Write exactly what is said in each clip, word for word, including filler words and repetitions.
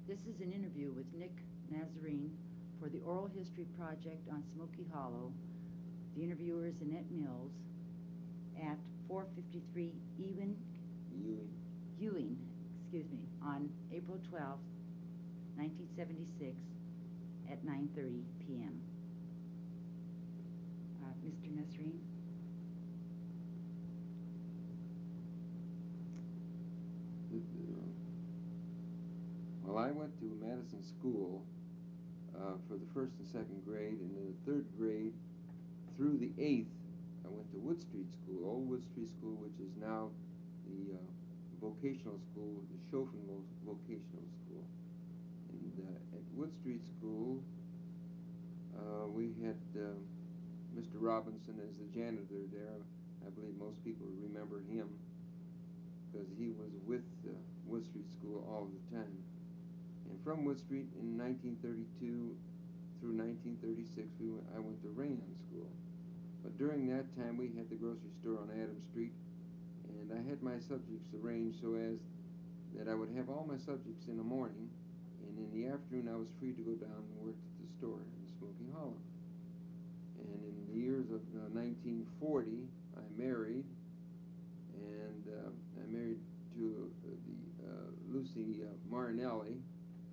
This is an interview with Nick Nazarene for the Oral History Project on Smoky Hollow. The interviewer is Annette Mills at four fifty-three Ewing, Ewing. Ewing, excuse me, on April twelfth, nineteen seventy-six at nine thirty p m Uh, Mister Nazarene? Well, I went to Madison School uh, for the first and second grade, and in the third grade through the eighth, I went to Wood Street School, Old Wood Street School, which is now the uh, vocational school, the Schoffen Vo- Vocational School. And uh, at Wood Street School, uh, we had uh, Mister Robinson as the janitor there. I believe most people remember him because he was with uh, Wood Street School all the time. And from Wood Street in nineteen thirty-two through nineteen thirty-six, we went, I went to Rayon School. But during that time, we had the grocery store on Adams Street, and I had my subjects arranged so as that I would have all my subjects in the morning, and in the afternoon I was free to go down and work at the store in Smoky Hollow. And in the years of uh, nineteen forty, I married, and uh, I married to uh, the uh, Lucy uh, Marinelli.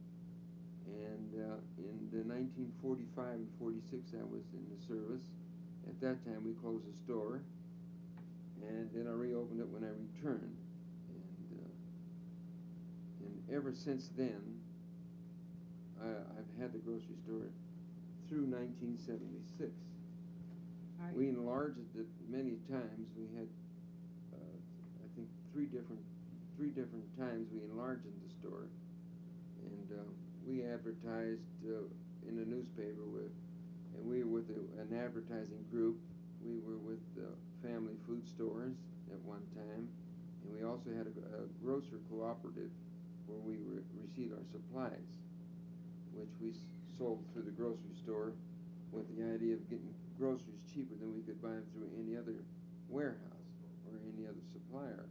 And uh, in the nineteen forty-five and forty-six, I was in the service. At that time, we closed the store, and then I reopened it when I returned. And uh, and ever since then, I, I've had the grocery store through nineteen seventy-six. Right. We enlarged it many times. We had, uh, I think, three different three different times we enlarged the store, and uh, we advertised uh, in a newspaper with, and we were with a, an advertising group. We were with uh, family food stores at one time, and we also had a, a grocer cooperative where we re received our supplies, which we s sold through the grocery store with the idea of getting groceries cheaper than we could buy them through any other warehouse or any other supplier.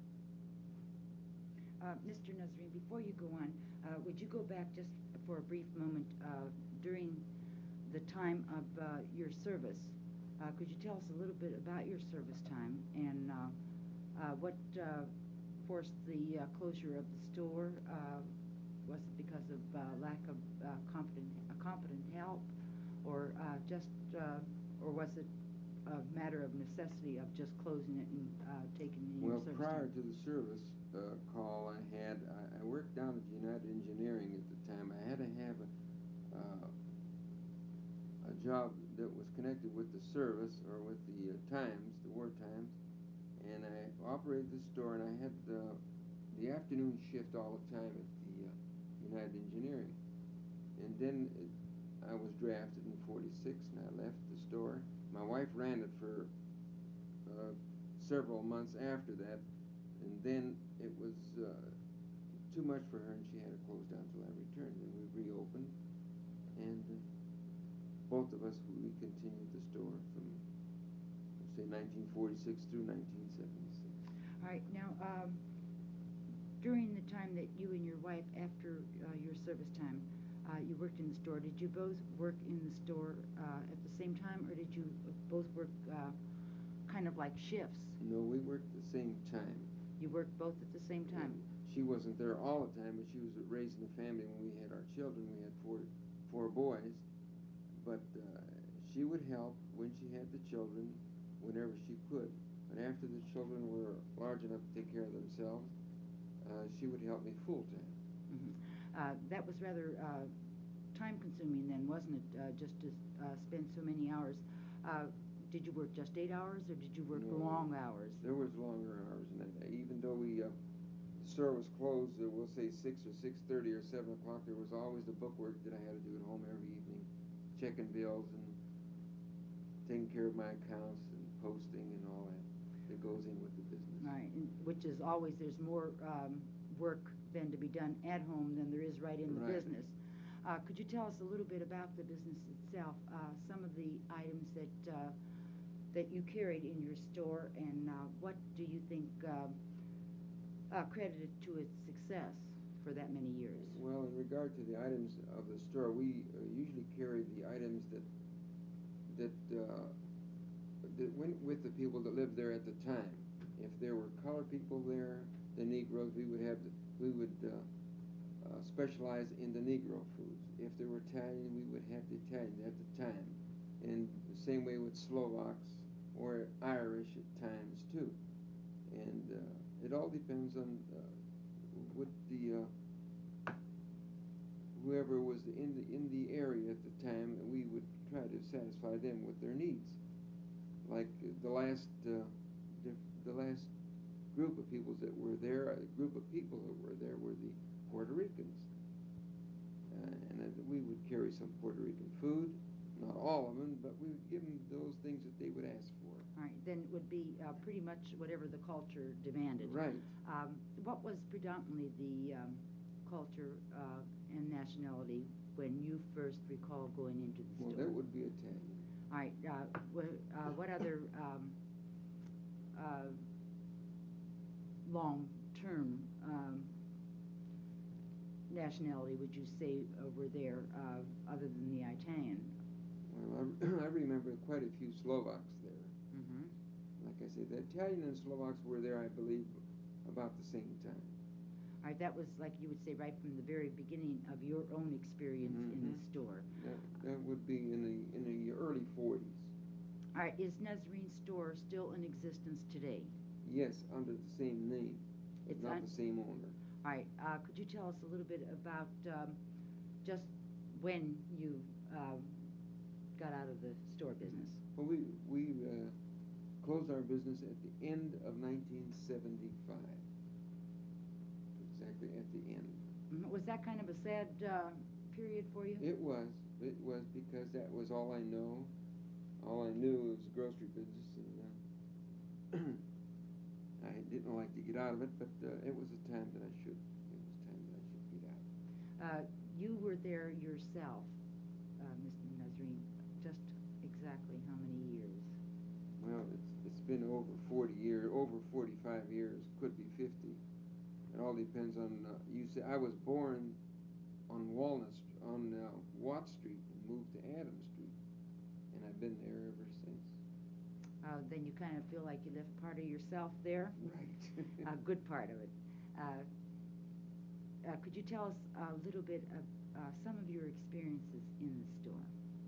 Uh, Mister Nazarene, before you go on, uh, would you go back just for a brief moment uh, during the time of uh, your service? Uh, could you tell us a little bit about your service time and uh, uh, what uh, forced the uh, closure of the store? Uh, was it because of uh, lack of uh, competent, uh, competent help, or uh, just, uh, or was it a matter of necessity of just closing it and uh, taking in Well, your service prior time? to the service uh, call I had, I, I worked down at United Engineering at the time. I had to have a, uh, a job that was connected with the service or with the uh, times, the war times, and I operated the store, and I had the, the afternoon shift all the time at the uh, United Engineering. And then it, I was drafted in forty-six, and I left the store. My wife ran it for uh, several months after that, and then it was uh, too much for her, and she had to close down until I returned. And we reopened, and uh, both of us, we continued the store from, say, nineteen forty-six through nineteen seventy-six. All right, now, um, during the time that you and your wife, after uh, your service time, uh, you worked in the store, did you both work in the store uh, at the same time, or did you both work uh, kind of like shifts? No, we worked at the same time. You worked both at the same time? And she wasn't there all the time, but she was raising the family when we had our children. We had four, four boys, but uh, she would help when she had the children whenever she could. But after the children were large enough to take care of themselves, uh, she would help me full-time. Mm-hmm. uh, that was rather uh, time-consuming then, wasn't it, uh, just to uh, spend so many hours? Uh, did you work just eight hours, or did you work No, long hours? There was longer hours than that. Even though we, uh, the store was closed, uh, we'll say six or six thirty or seven o'clock, there was always the bookwork that I had to do at home every evening, checking bills and taking care of my accounts and posting and all that that goes in with the business. Right, and which is always, there's more um, work than to be done at home than there is right in the Right. business. Uh, could you tell us a little bit about the business itself, uh, some of the items that uh, that you carried in your store, and uh, what do you think uh, uh, credited to its success? for that many years? Well, in regard to the items of the store, we uh, usually carry the items that that uh, that went with the people that lived there at the time. If there were colored people there, the Negroes, we would have the, we would uh, uh, specialize in the Negro foods. If there were Italian, we would have the Italian at the time, and the same way with Slovaks or Irish at times too. And uh, it all depends on uh, what the uh, whoever was in the in the area at the time, and we would try to satisfy them with their needs. Like the last uh, the last group of peoples that were there, a group of people who were there were the Puerto Ricans, uh, and uh, we would carry some Puerto Rican food, not all of them, but we would give them those things that they would ask for. All right, then it would be uh, pretty much whatever the culture demanded. Right. Um, what was predominantly the um, culture uh, and nationality when you first recall going into the Well, store? that would be Italian. All right. Uh, wh- uh, what other um, uh, long-term um, nationality would you say uh, were there uh, other than the Italian? Well, I, I remember quite a few Slovaks there. Mm-hmm. Like I said, the Italian and Slovaks were there, I believe, about the same time. All right, that was like you would say right from the very beginning of your own experience in the Mhm. store. That, that would be in the in the early forties. All right, is Nazarene store still in existence today? Yes, under the same name, but It's not un- the same owner. All right, uh, could you tell us a little bit about um, just when you um, got out of the store business? Well, we we uh, closed our business at the end of nineteen seventy-five. Exactly at the end. Mhm. Was that kind of a sad uh, period for you? It was. It was because that was all I know. All I knew was grocery business, and uh, I didn't like to get out of it. But uh, it was a time that I should. It was time that I should get out. Uh, you were there yourself, uh, Mister Nazarene, just exactly how many years? Well, it's it's been over forty years, over forty-five years, could be fifty. It all depends on. Uh, you say I was born on Walnut St- on uh, Watt Street and moved to Adams Street, and I've been there ever since. Uh, then you kind of feel like you left part of yourself there, Right. a good part of it. Uh, uh, could you tell us a little bit of uh, some of your experiences in the store?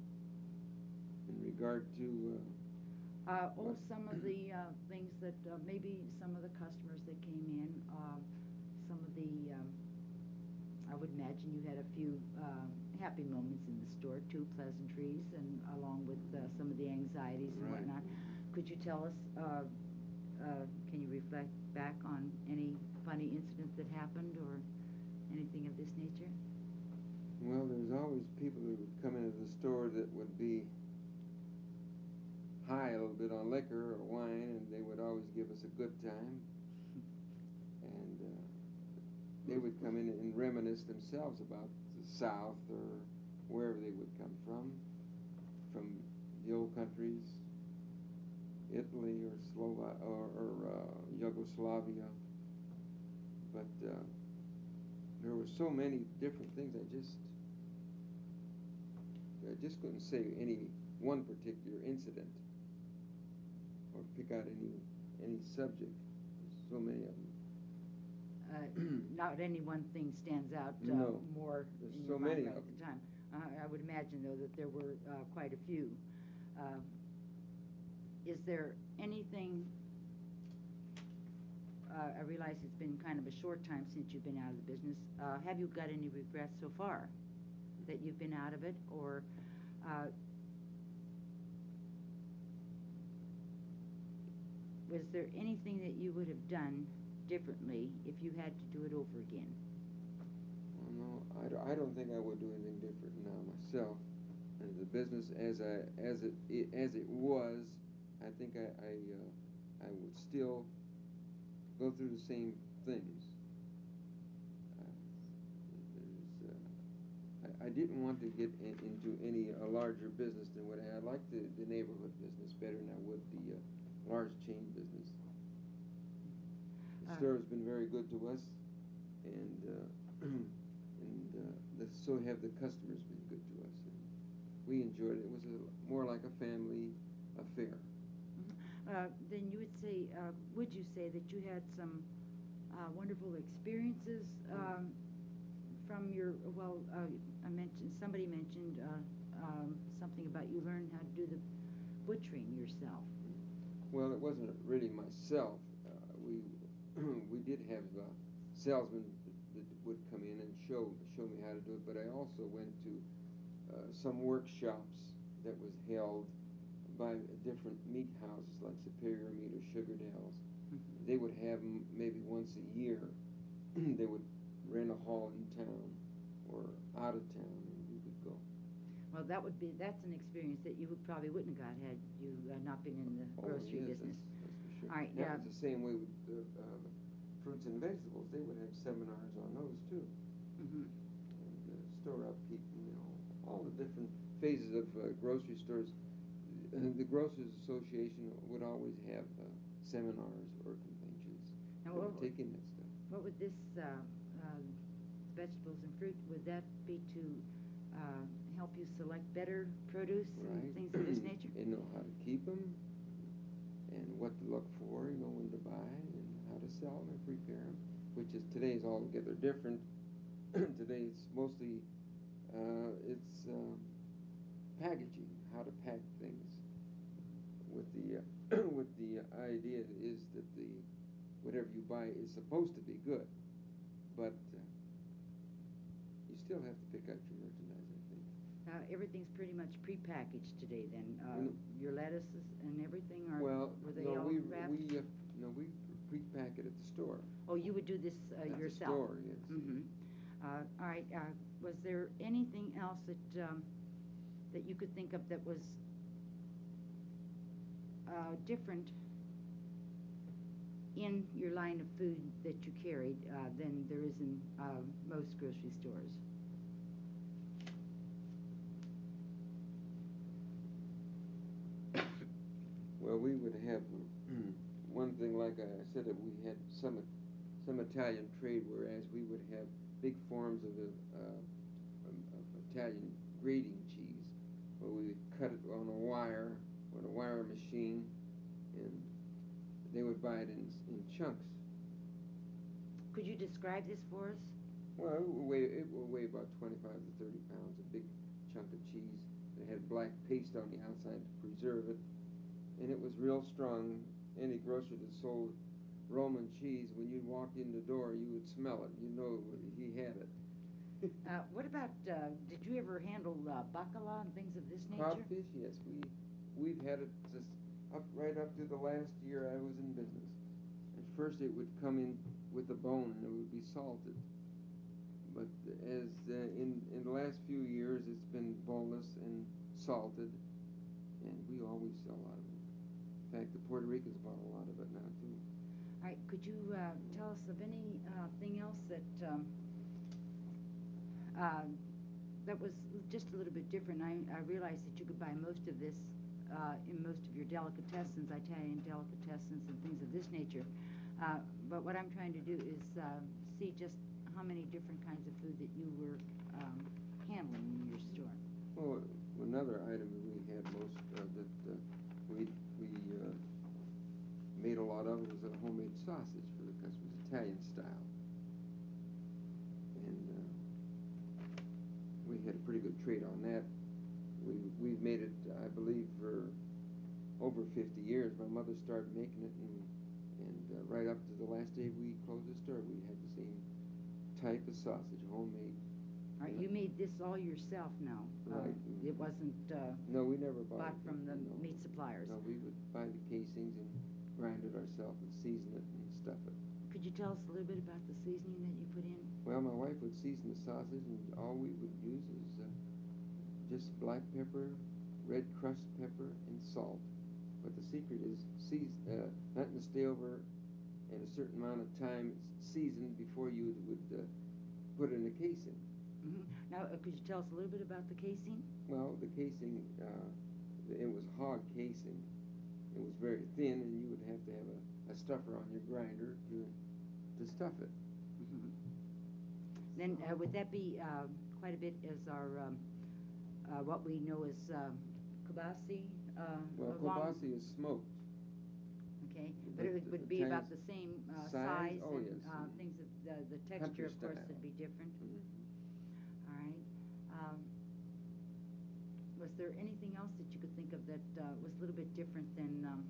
In regard to. Uh, Uh, oh, What? some of the uh, things that uh, maybe some of the customers that came in, uh, some of the, um, I would imagine you had a few uh, happy moments in the store too, pleasantries, and along with uh, some of the anxieties and Right. whatnot. Could you tell us, uh, uh, can you reflect back on any funny incident that happened or anything of this nature? Well, there's always people who would come into the store that would be high a little bit on liquor or wine, and they would always give us a good time. And uh, they would come in and reminisce themselves about the South or wherever they would come from, from the old countries, Italy or Slova or, or uh, Yugoslavia. But uh, there were so many different things. I just, I just couldn't say any one particular incident or pick out any any subject. There's so many of them. Uh, not any one thing stands out uh, No. more There's in so your mind many right of at the them. time. Uh, I would imagine, though, that there were uh, quite a few. Uh, is there anything, uh, I realize it's been kind of a short time since you've been out of the business. Uh, have you got any regrets so far that you've been out of it? Or uh, was there anything that you would have done differently if you had to do it over again? Well, no, I, don't- I don't think I would do anything different now myself. And the business as I as it, it as it was, I think I I, uh, I would still go through the same things. Uh, there's, uh, I, I didn't want to get in, into any uh, larger business than what I had. I liked the, the neighborhood business better than I would the uh, large chain business. The Uh, store has been very good to us, and uh, and uh, the, so have the customers been good to us. And we enjoyed it. It was a, more like a family affair. Mm-hmm. Uh, then you would say, uh, would you say that you had some uh, wonderful experiences um, from your, well, uh, I mentioned, somebody mentioned uh, um, something about you learned how to do the butchering yourself. Well, it wasn't really myself. Uh, we we did have uh, salesmen that would come in and show show me how to do it, but I also went to uh, some workshops that was held by different meat houses like Superior Meat or Sugardale's. Mm-hmm. They would have them maybe once a year. They would rent a hall in town or out of town, and we would go. Well, that would be, that's an experience that you would, probably wouldn't have got had you uh, not been in the Oh, grocery yes, business. That's, that's for sure. All right, That yeah. was the same way with uh, uh, fruits and vegetables. They would have seminars on those too. Mm-hmm. And uh, store upkeep, you know, all the different phases of uh, grocery stores. Uh, the Grocers Association would always have uh, seminars or conventions. Now, They would what, take in that stuff. what would this uh, uh, vegetables and fruit, would that be to uh, help you select better produce Right. and things of this nature? And know how to keep them, and what to look for, you know, when to buy, and how to sell them and prepare them, which is today is altogether different. Today it's mostly uh, it's um, packaging, how to pack things. With the uh, with the idea is that the whatever you buy is supposed to be good, but uh, you still have to pick out your merchandise, I think. Uh, everything's pretty much prepackaged today then. Uh, Mm. Your lettuces and everything, are, Well, were they no, all we wrapped? we uh, no we pre-pack it at the store. Oh, you would do this uh, At yourself? the store, yes. Mm-hmm. Uh, all right. Uh, was there anything else that um, that you could think of that was uh, different in your line of food that you carried uh, than there is in uh, most grocery stores? Well, we would have one thing, like I said, that we had some some Italian trade, whereas we would have big forms of, uh, of, of Italian grating cheese, where we would cut it on a wire, on a wire machine, and they would buy it in in chunks. Could you describe this for us? Well, it would weigh, it would weigh about twenty-five to thirty pounds, a big chunk of cheese. It had black paste on the outside to preserve it, and it was real strong. Any grocer that sold Roman cheese, when you walked in the door, you would smell it. You know he had it. Uh, what about, uh, did you ever handle uh, bacala and things of this nature? Codfish, yes, we we've had it just up right up to the last year I was in business. At first, it would come in with the bone and it would be salted. But as uh, in in the last few years, it's been boneless and salted, and we always sell a lot of it. In fact, the Puerto Ricans bought a lot of it now too. All right, could you uh, tell us of anything uh, else that um, uh, that was just a little bit different? I, I realized that you could buy most of this uh, in most of your delicatessens, Italian delicatessens and things of this nature. Uh, but what I'm trying to do is uh, see just how many different kinds of food that you were um, handling in your store. Well, another item that we had most uh, that uh, we we uh, made a lot of was a homemade sausage for the customers, Italian style, and uh, we had a pretty good trade on that. We we've made it, I believe, for over fifty years. My mother started making it, and and uh, right up to the last day we closed the store, we had the same type of sausage, homemade. All right, you made this all yourself now. Right. Uh, it wasn't uh, No, we never bought, bought it. from the No. meat suppliers. No, we would buy the casings and grind it ourselves and season it and stuff it. Could you tell us a little bit about the seasoning that you put in? Well, my wife would season the sausage, and all we would use is uh, just black pepper, red crushed pepper, and salt. But the secret is season, uh, letting it stay over at a certain amount of time, seasoned before you would uh, put it in the casing. Mm-hmm. Now, uh, could you tell us a little bit about the casing? Well, the casing, uh, it was hog casing. It was very thin, and you would have to have a, a stuffer on your grinder to to stuff it. Mm-hmm. Then uh, would that be uh, quite a bit as our, um, uh, what we know as um, kibasi? Uh, Well, along- kibasi is smoked. Okay, but But it would, the- would the be about trans- the same uh, size? size Oh, and yes, uh, and things that, the, the texture, country of course, style. would be different. Mhm. All right. Um, was there anything else that you could think of that uh, was a little bit different than, um,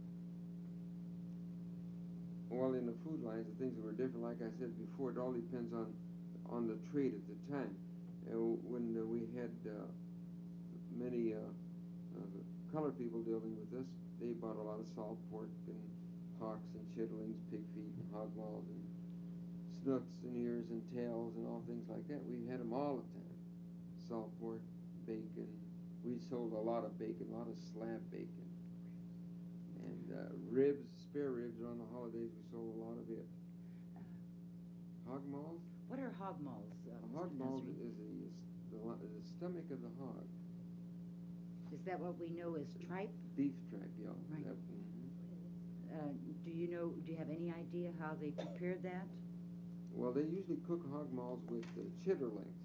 Well, in the food lines, the things that were different, like I said before, it all depends on on the trade at the time. Uh, when uh, we had uh, many uh, uh, colored people dealing with us, they bought a lot of salt pork and hocks and chitterlings, pig feet and hog maws and snooks and ears and tails and all things like that. We had them all the time. Salt pork, bacon. We sold a lot of bacon, a lot of slab bacon. And uh, ribs, spare ribs on the holidays, we sold a lot of it. Hog maws? what are hog malls? Uh, A Mister hog maw Nasreen? is the, the, lo- the stomach of the hog. Is that what we know as tripe? Beef tripe, yeah. Right. That, mhm. Uh, do you know, do you have any idea how they prepared that? Well, they usually cook hog maws with uh, chitterlings.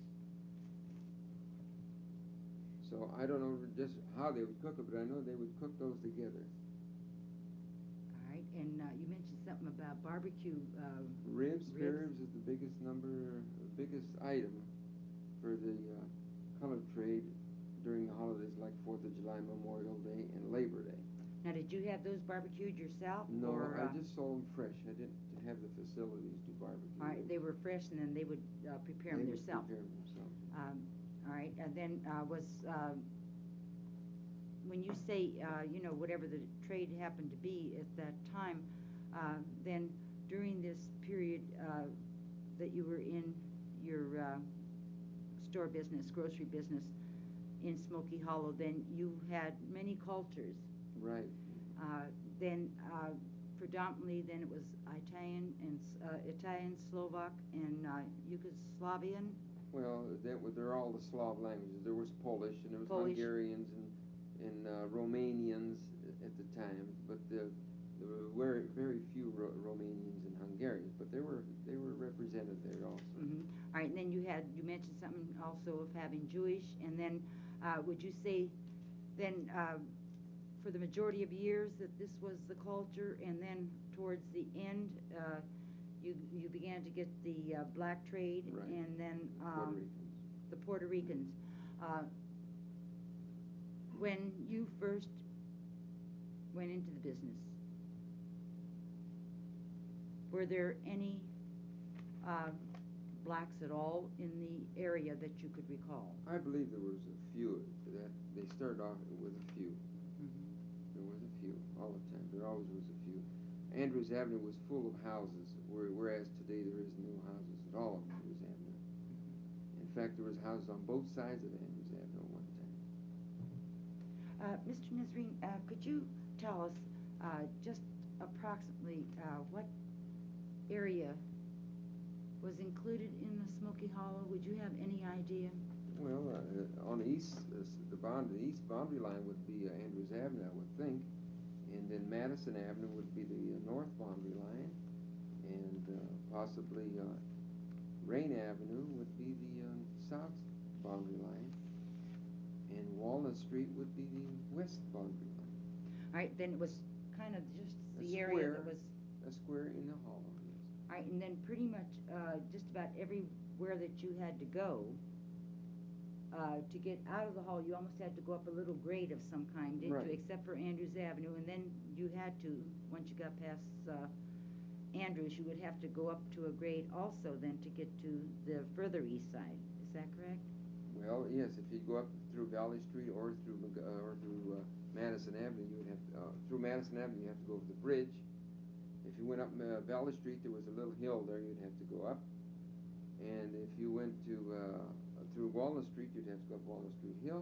So I don't know just how they would cook it, but I know they would cook those together. All right, and uh, you mentioned something about barbecue. Uh, Ribs, spare Ribs. ribs is the biggest number, the biggest item for the uh, colored trade during the holidays like fourth of July, Memorial Day, and Labor Day. now, did you have those barbecued yourself? No, or, I uh, just sold them fresh. I didn't have the facilities to barbecue All right, them. they were fresh, and then they would uh, prepare They them would themselves. prepare them themselves. Um, all right, and then uh, was uh, when you say uh, you know whatever the trade happened to be at that time, uh, then during this period uh, that you were in your uh, store business, grocery business in Smoky Hollow, then you had many cultures. Right. Uh, then uh, predominantly, then it was Italian and uh, Italian, Slovak, and uh, Yugoslavian. Well, that was, they're all the Slav languages. There was Polish, and there was Polish. Hungarians and and uh, Romanians at the time, but the, there were very very few Ro- Romanians and Hungarians, but they were they were represented there also. Mm-hmm. All right, and then you had you mentioned something also of having Jewish, and then uh, would you say then uh, for the majority of years that this was the culture, and then towards the end uh, you you began to get the uh, black trade, Right. and then Puerto um, Ricans. the Puerto Ricans. Uh, when you first went into the business, were there any uh, blacks at all in the area that you could recall? I believe there was a few that they started off with a few. Mm-hmm. There was a few all the time. There always was a few. Andrews Avenue was full of houses, where, whereas today there is no houses at all on Andrews Avenue. In fact, there was houses on both sides of Andrews Avenue at one time. Uh, Mister Nazreen, uh, could you tell us uh, just approximately uh, what area was included in the Smoky Hollow? Would you have any idea? Well, uh, on the east, uh, the bound, the east boundary line would be uh, Andrews Avenue, I would think, and then Madison Avenue would be the uh, north boundary line, and uh, possibly uh, Rain Avenue would be the uh, south boundary line, and Walnut Street would be the west boundary line. All right, then it was kind of just A the area that square. was. A square in the hollow, yes. All right, and then pretty much uh, just about everywhere that you had to go uh, to get out of the hall, you almost had to go up a little grade of some kind, didn't Right. you? Except for Andrews Avenue, and then you had to, once you got past uh, Andrews, you would have to go up to a grade also then to get to the further east side. Is that correct? Well, yes, if you go up through Valley Street or through Mc- uh, or through uh, Madison Avenue, you would have to, uh, through Madison Avenue, you have to go over the bridge. If you went up uh, Valley Street, there was a little hill there you'd have to go up. And if you went to uh, through Walnut Street, you'd have to go up Walnut Street Hill.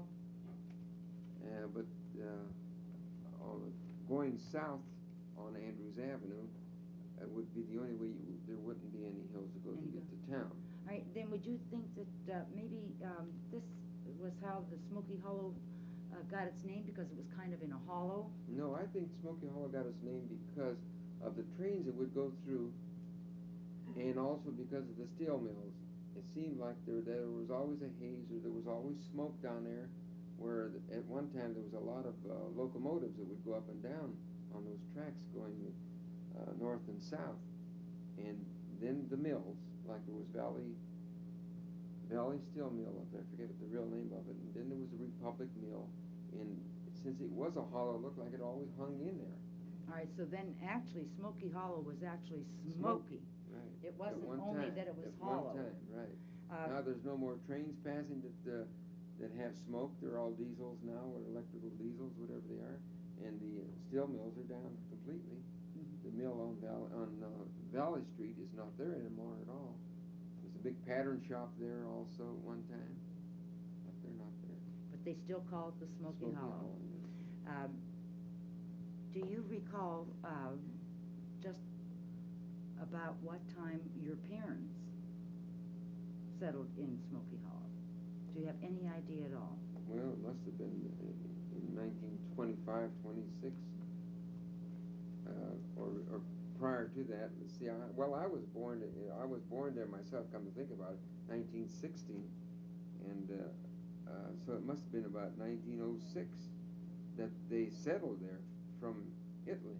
Uh, but uh, on, going south on Andrews Avenue uh, would be the only way you, there wouldn't be any hills to go to Any get go- to town. All right, then would you think that uh, maybe um, this was how the Smoky Hollow uh, got its name, because it was kind of in a hollow? No, I think Smoky Hollow got its name because of the trains that would go through, and also because of the steel mills it seemed like there there was always a haze, or there was always smoke down there, where the, at one time there was a lot of uh, locomotives that would go up and down on those tracks going uh, north and south, and then the mills, like there was Valley Valley Steel Mill up there, I forget what the real name of it, and then there was the Republic Mill, and since it was a hollow, it looked like it always hung in there. All right, so then actually Smoky Hollow was actually smoky. Right. It wasn't At one only time, that it was at hollow. one time, right. Uh, Now there's no more trains passing that uh, that have smoke. They're all diesels now, or electrical diesels, whatever they are. And the uh, steel mills are down completely. Mhm. The mill on Val- on uh, Valley Street is not there anymore at all. There's a big pattern shop there also at one time, but they're not there. But they still call it the Smoky, Hollow. yes. Um, do you recall uh, just about what time your parents settled in Smoky Hollow? Do you have any idea at all? Well, it must have been in nineteen twenty-five, twenty-six, uh, or, or prior to that. See, I, well, I was born. I was born there myself. Come to think about it, nineteen sixteen, and uh, uh, so it must have been about nineteen oh six that they settled there from Italy.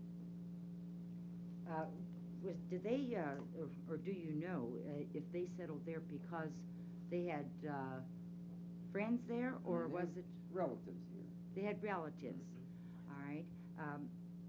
Uh, was did they uh, or, or do you know uh, if they settled there because they had uh, friends there, or And they was had it relatives here? they had relatives? All right. Um,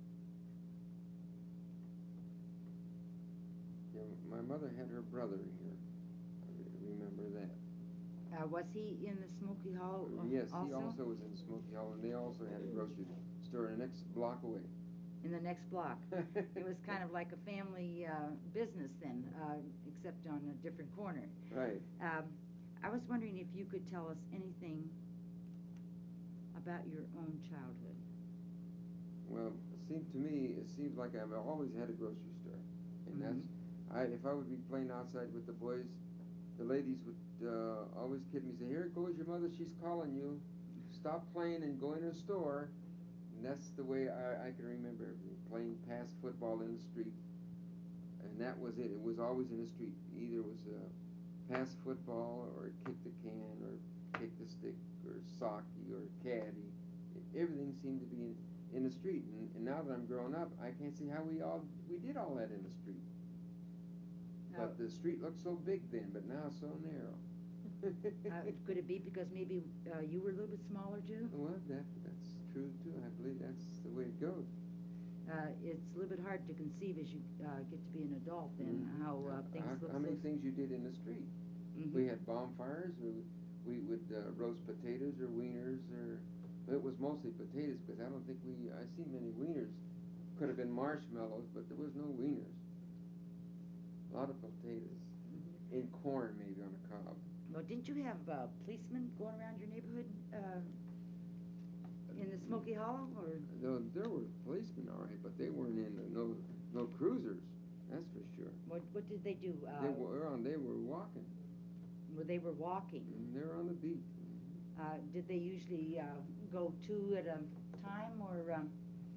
Yeah, my mother had her brother here. I re- remember that. uh, was he in the Smoky Hollow uh, Yes, also? he also was in Smoky Hollow, and they also had a grocery store the next block away. In the next block. It was kind of like a family uh, business then, uh, except on a different corner. Right. Um, I was wondering if you could tell us anything about your own childhood. Well, it seemed to me, it seems like I've always had a grocery store, and Mhm. that's, I if I would be playing outside with the boys, the ladies would uh, always kid me, say, "Here goes your mother, she's calling you. Stop playing and go in her store." And that's the way I, I can remember everything, playing pass football in the street, and that was it. It was always in the street. Either it was uh, pass football, or kick the can, or kick the stick, or socky, or caddy. Everything seemed to be in, in the street. And, and now that I'm grown up, I can't see how we all we did all that in the street. Now, But the street looked so big then, but now so narrow. uh, could it be because maybe uh, you were a little bit smaller too? Well, that that's true too. I believe that's the way it goes. Uh, it's a little bit hard to conceive as you uh, get to be an adult then Mhm. how uh, things how, look how many so. things you did in the street? Mhm. We had bonfires. We, we would uh, roast potatoes or wieners, or but it was mostly potatoes because I don't think we I see many wieners. Could have been marshmallows, but there was no wieners. A lot of potatoes. Mhm. In corn, maybe on a cob. Well, didn't you have uh, policemen going around your neighborhood uh, in the Smoky Hollow, or? No, there were policemen, all right, but they weren't in the, no no cruisers. That's for sure. What what did they do? Uh, They were on. They were walking. Where they were walking. And they were on the beat. Uh, did they usually uh, go two at a time, or um,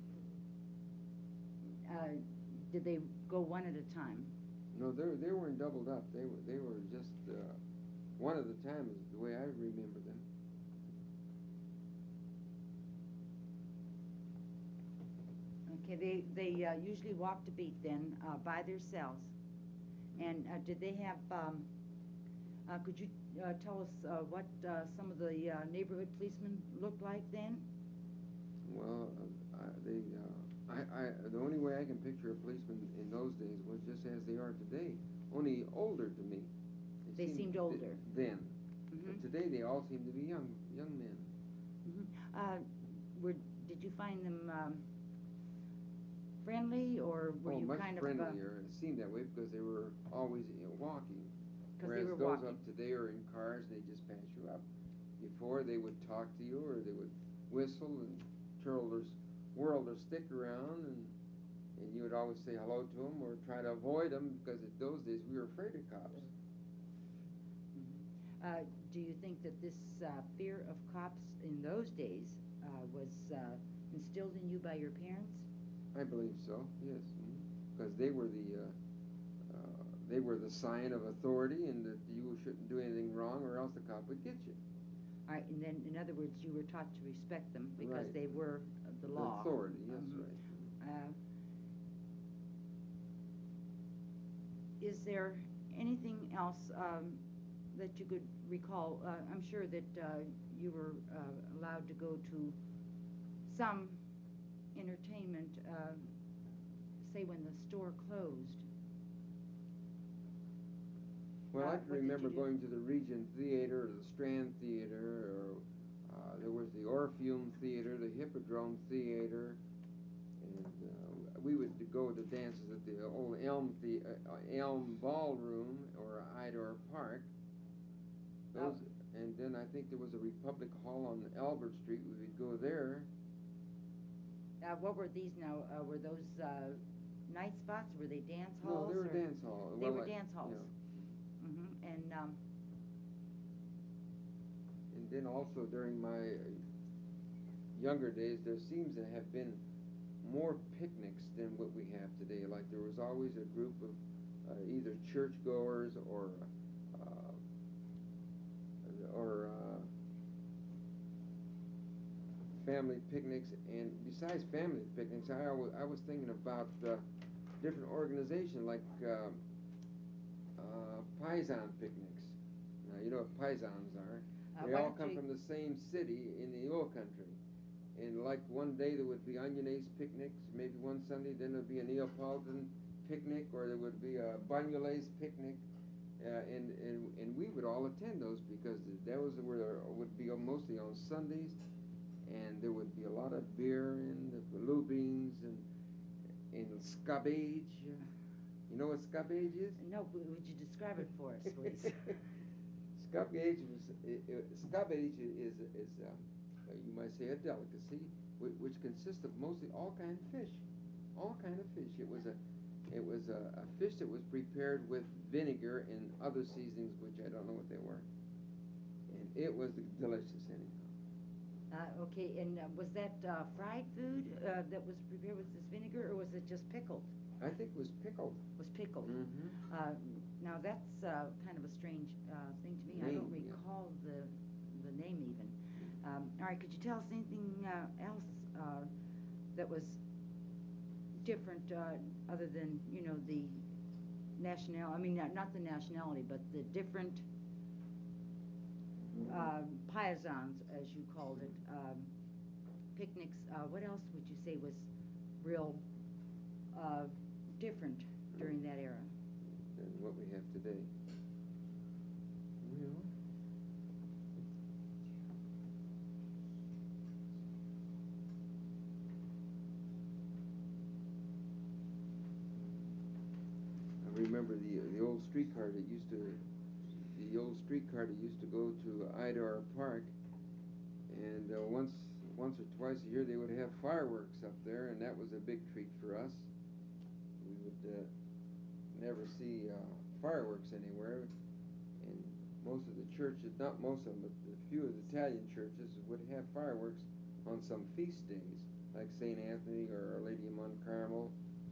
uh, did they go one at a time? No, they they weren't doubled up. They were they were just uh, one at a time. Is the way I remember them. Okay, they they uh, usually walked a beat then uh, by themselves. And uh, did they have? Um, uh, could you uh, tell us uh, what uh, some of the uh, neighborhood policemen looked like then? Well, uh, I, they uh, I, I the only way I can picture a policeman in those days was just as they are today, only older to me. They seemed older. th- then. Mhm. But today they all seem to be young young men. Mhm. Uh, were did you find them um, friendly, or were oh, you much kind friendlier. It seemed that way because they were always you know, walking. of? Because Whereas they were those walking. up today are in cars, they just pass you up. Before, they would talk to you, or they would whistle and twirl their, s- whirl their stick around, and and you would always say hello to them or try to avoid them because in those days we were afraid of cops. Mhm. Uh, do you think that this uh, fear of cops in those days uh, was uh, instilled in you by your parents? I believe so, yes, because they were the uh, uh, they were the sign of authority, and that you shouldn't do anything wrong, or else the cop would get you. All right, and then, in other words, you were taught to respect them because Right. they were uh, the law. Authority, yes, Mhm. right. Uh, is there anything else um, that you could recall? Uh, I'm sure that uh, you were uh, allowed to go to some entertainment, uh, say when the store closed. Well, Uh, I can what did you remember do? going to the Regent Theater, or the Strand Theater, or uh, there was the Orpheum Theater, the Hippodrome Theater, and uh, we would go to dances at the old Elm the uh, Elm Ballroom or Idor Park. Those, Oh. and then I think there was a Republic Hall on Albert Street. We would go there. Uh, what were these now? Uh, were those uh, night spots? Were they dance halls? No, they were or- dance halls. They well, were I- dance halls. yeah. Mm-hmm. And um, And then also during my younger days, there seems to have been more picnics than what we have today. Like there was always a group of uh, either churchgoers or uh, or uh, family picnics. And besides family picnics, I was I was thinking about uh, different organizations like uh, uh, Paisan picnics. Now you know what Paisans are. Uh, They why all don't come you- from the same city in the oil country. And like one day there would be Onion picnics, maybe one Sunday, then there would be a Neapolitan picnic, or there would be a Banyules picnic, uh, and, and and we would all attend those because those were would be mostly on Sundays, and there would be a lot of beer and the lubines and and scabbage. You know what scabbage is? no, w- would you describe it for us, please? Scabbage was i- i- scabbage is is um, uh, you might say a delicacy, which, which consists of mostly all kind of fish, all kind of fish. It was a it was a, a fish that was prepared with vinegar and other seasonings, which I don't know what they were, and it was delicious anyhow. Uh, okay, and uh, was that uh, fried food uh, that was prepared with this vinegar, or was it just pickled? I think it was pickled. Was pickled. Mm-hmm. Uh, now that's uh, kind of a strange uh, thing to me. I don't Name, yeah. recall the the name even. Um, all right, could you tell us anything uh, else uh, that was different uh, other than you know the national? I mean, not, not the nationality, but the different uh, paisans, as you called it, um, picnics. Uh, what else would you say was real uh, different during that era? Than what we have today. Well, I remember the the old streetcar that used to the old streetcar that used to go to Idar Park, and uh, once once or twice a year they would have fireworks up there, and that was a big treat for us. We would uh, never see uh, fireworks anywhere, and most of the churches, not most of them, but a few of the Italian churches would have fireworks on some feast days, like Saint Anthony or Our Lady of Mount Carmel.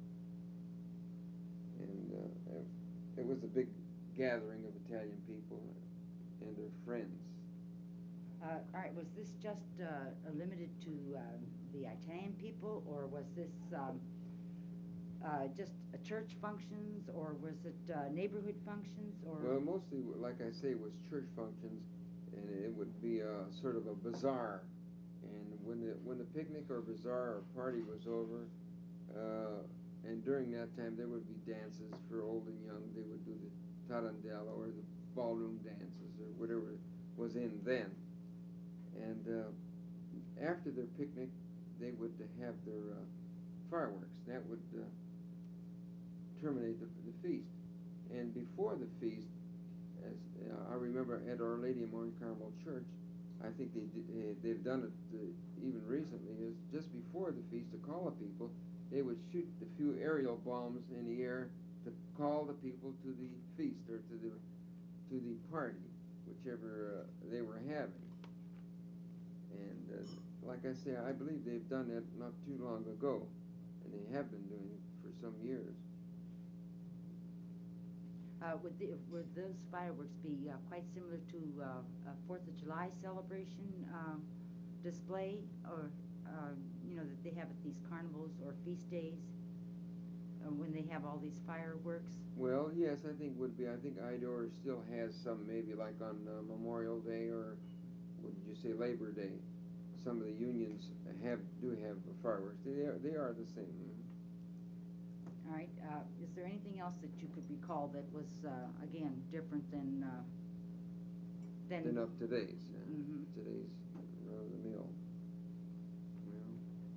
And uh, it was a big gathering of Italian people and their friends. Uh, all right, was this just uh, limited to um, the Italian people, or was this um, uh, just uh, church functions, or was it uh, neighborhood functions, or? Well, mostly, like I say, it was church functions, and it would be a sort of a bazaar. And when the when the picnic or bazaar or party was over, uh, and during that time there would be dances for old and young. They would do the tarantella or the ballroom dances or whatever was in then. And uh, after their picnic, they would have their uh, fireworks. That would uh, terminate the, the feast. And before the feast, as uh, I remember at Our Lady of Mount Carmel Church, I think they did, uh, they've done it uh, even recently, is just before the feast to call the people, they would shoot a few aerial bombs in the air to call the people to the feast or to the to the party, whichever uh, they were having. And uh, like I say, I believe they've done that not too long ago, and they have been doing it for some years. Uh, would, the, would those fireworks be uh, quite similar to uh, a Fourth of July celebration uh, display, or uh, you know that they have at these carnivals or feast days uh, when they have all these fireworks? Well, yes, I think would be. I think Idor still has some, maybe like on uh, Memorial Day or would you say Labor Day. Some of the unions have do have fireworks. They are they are the same. All right. Uh, is there anything else that you could recall that was uh, again different than uh, than? Than of today's. Yeah. Mhm. Today's run of the mill. Well,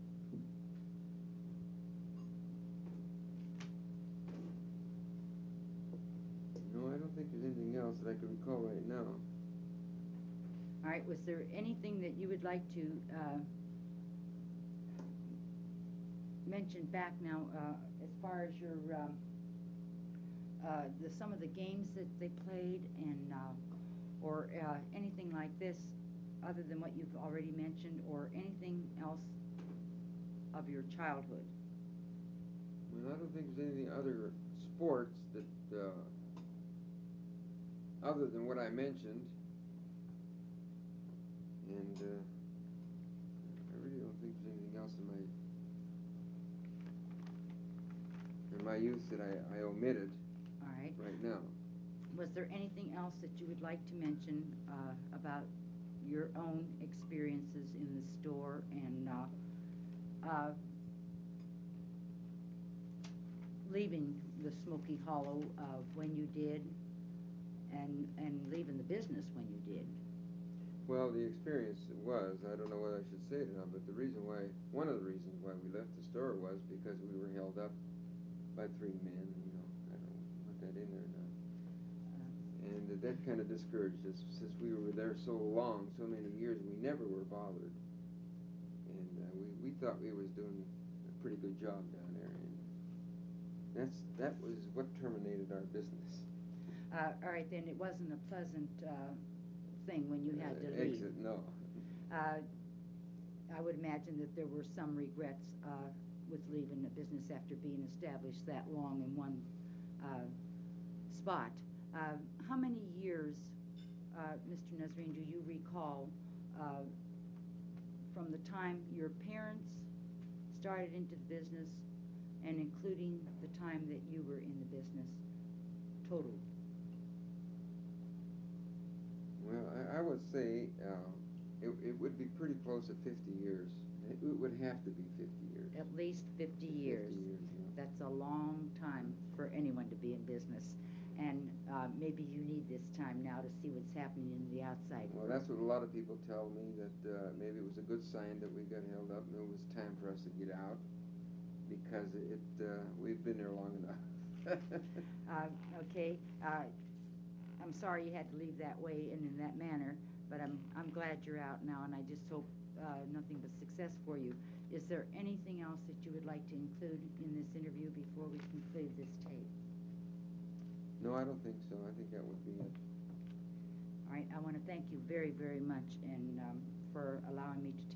no, I don't think there's anything else that I can recall right now. All right. Was there anything that you would like to uh, mention back now, uh, as far as your um, uh, the some of the games that they played, and uh, or uh, anything like this, other than what you've already mentioned, or anything else of your childhood? Well, I don't think there's any other sports that, uh, other than what I mentioned, and uh, I really don't think there's anything else in my in my youth that I, I omitted All right. right now. Was there anything else that you would like to mention uh, about your own experiences in the store and uh, uh, leaving the Smoky Hollow uh, when you did, and and leaving the business when you did? Well, the experience was, I don't know whether I should say it or not, but the reason why, one of the reasons why we left the store was because we were held up by three men, you know, I don't know, put that in there or not. And uh, that kind of discouraged us, since we were there so long, so many years, we never were bothered. And uh, we, we thought we was doing a pretty good job down there, and that's, that was what terminated our business. Uh, all right, then it wasn't a pleasant uh, thing when you had to Uh, leave. exit, no. Uh, I would imagine that there were some regrets uh, with leaving the business after being established that long in one uh, spot. Uh, how many years, uh, Mister Nazreen, do you recall uh, from the time your parents started into the business and including the time that you were in the business, total? Well, I, I would say uh, it, it would be pretty close to fifty years. It, it would have to be fifty years. At least fifty years. fifty years, yeah. That's a long time for anyone to be in business. And uh, maybe you need this time now to see what's happening in the outside Well, world. that's what a lot of people tell me, that uh, maybe it was a good sign that we got held up and it was time for us to get out, because it uh, we've been there long enough. uh, okay. Uh, I'm sorry you had to leave that way and in that manner, but I'm I'm glad you're out now, and I just hope uh, nothing but success for you. Is there anything else that you would like to include in this interview before we conclude this tape? No, I don't think so. I think that would be it. All right. I want to thank you very, very much, and um, for allowing me to